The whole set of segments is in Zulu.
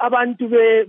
abantu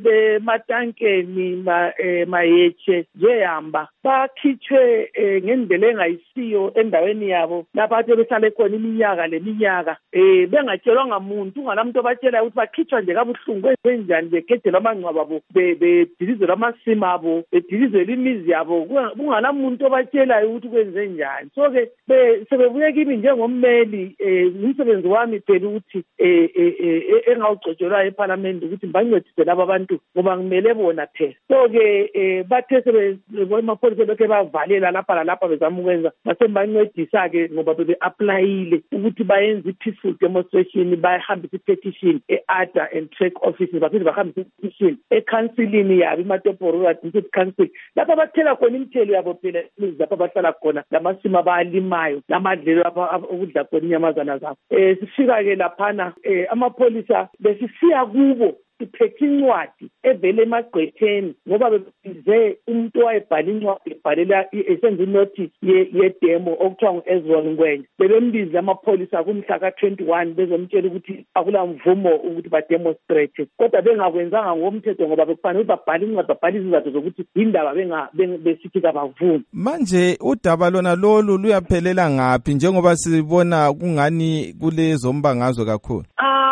bematankeni mayeche jehamba bakhitshwe ngendlela engayisiyo endaweni yabo lapha athe besale khona iminyaka leminyaka bengatshelwanga muntu ungalamuntu obatshelayo ukuthi bakhitshwa nje kabuhlungu kwenjani begedelwa amangcwaba abo bedilizelwa amasimo abo bedilizelwa imizi yabo kungalamuntu obatshelayo ukuthi kwenze njani. So-ke sebebuye kimi njengommeli umsebenzi wami phela ukuthi engawugcotshelwayo ephalamende ukuthi bancedise laba bantu ngoba ngimele bona phela. So-ke bathe amapholisa lokhe bavalela lapha lalapha bezama ukwenza basembancedisa-ke ngoba bebe-aplayile ukuthi bayenze i-peaceful demonstration bahambise i-petition e-ADA and track offices baphinde bahambise i-petition ekhansilini yabo iMatoporo District Council lapha bathela khona imithelo yabo phela lapha bahlala khona lamasimo abalimayo lamadlelo okudla khona inyamazana zabo. Sifika-ke laphana amapholisa besisiya kubo siphethe incwadi evele emagqwetheni ngoba bebize umuntu owayebhala incwadi ebhalela esenza inotice yedemo okuthiwa ngu-Ezron Ngwenya. Bebembize amapholisa kumhla ka-21 bezomtshela ukuthi akula mvumo ukuthi bademonstrate kodwa bengakwenzanga ngomthetho ngoba bekufanele ukuthi babhale incwadi babhale izizathu zokuthi yindaba besithi kabavumi. Manje udaba lona lolu luyaphelela ngaphi njengoba sibona kungani kulezombangazwe kakhulu?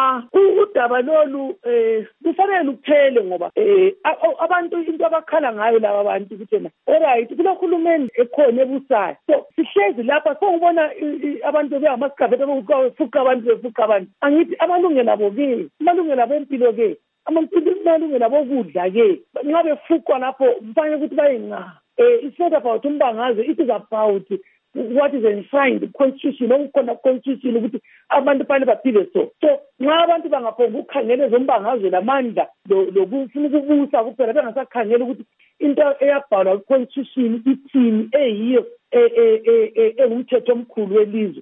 Udaba lolu kufanele ukuphele ngoba abantu into abakhala ngayo laba abantu ukuthi alright kulohulumeni ekhona ebusayo. So sihlezi lapha songibona abantu bengamasigabhe befuqa abantu angithi amalungelo abo ke amalungelo abo empilo ke amalungelo abo kudla ke nxa befuqwa lapho kufanele ukuthi bayengqa. It's not about umbangazwe, it is about what is enshrined constitution okukhona constitution ukuthi abantu fanele baphile so nxa abantu bangaphonga ukukhangela ezombangazwe lamandla lokufuna ukubusa kuphela bengasakhangela ukuthi into eyabhalwa constitution ithini eyiyo engumthetho omkhulu welizwe